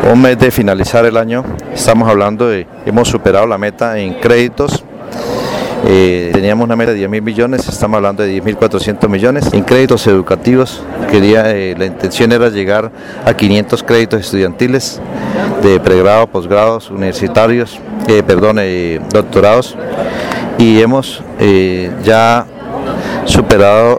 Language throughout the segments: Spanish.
un mes de finalizar el año, estamos hablando de, hemos superado la meta en créditos. Teníamos una meta de 10.000 millones, estamos hablando de 10.400 millones. En créditos educativos, la intención era llegar a 500 créditos estudiantiles de pregrado, posgrados, universitarios, doctorados, y hemos ya superado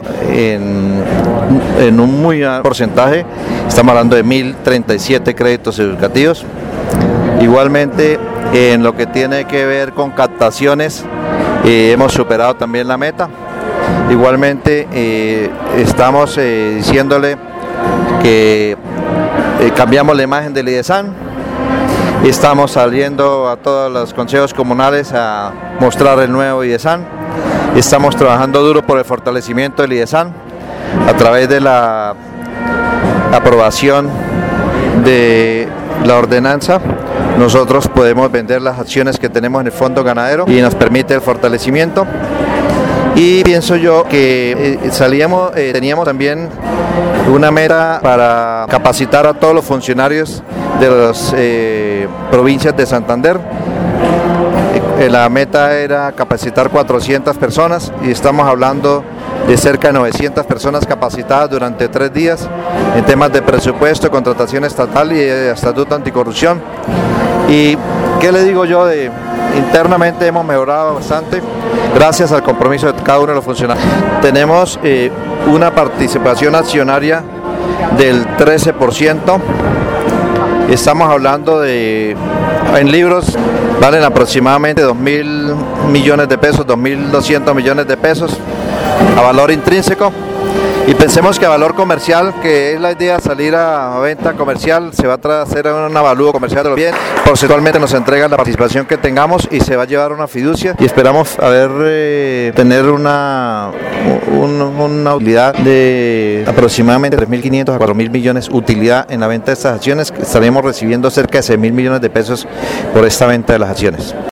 en un muy alto porcentaje. Estamos hablando de 1.037 créditos educativos. Igualmente, en lo que tiene que ver con captaciones, hemos superado también la meta. Igualmente estamos diciéndole que cambiamos la imagen del IDESAN. Estamos saliendo a todos los consejos comunales a mostrar el nuevo IDESAN. Estamos trabajando duro por el fortalecimiento del IDESAN a través de la aprobación de la ordenanza. Nosotros podemos vender las acciones que tenemos en el fondo ganadero y nos permite el fortalecimiento. Y pienso yo que teníamos también una meta para capacitar a todos los funcionarios de las provincias de Santander. La meta era capacitar 400 personas y estamos hablando de cerca de 900 personas capacitadas durante 3 días en temas de presupuesto, contratación estatal y estatuto anticorrupción. Y qué le digo yo, internamente hemos mejorado bastante gracias al compromiso de cada uno de los funcionarios. Tenemos una participación accionaria del 13%. Estamos hablando en libros valen aproximadamente 2.000 millones de pesos, 2.200 millones de pesos a valor intrínseco. Y pensemos que a valor comercial, que es la idea, salir a venta comercial, se va a hacer un avalúo comercial de los bienes. Porcentualmente nos entregan la participación que tengamos y se va a llevar una fiducia. Y esperamos tener una utilidad de aproximadamente 3.500 a 4.000 millones utilidad en la venta de estas acciones. Estaremos recibiendo cerca de 6.000 millones de pesos por esta venta de las acciones.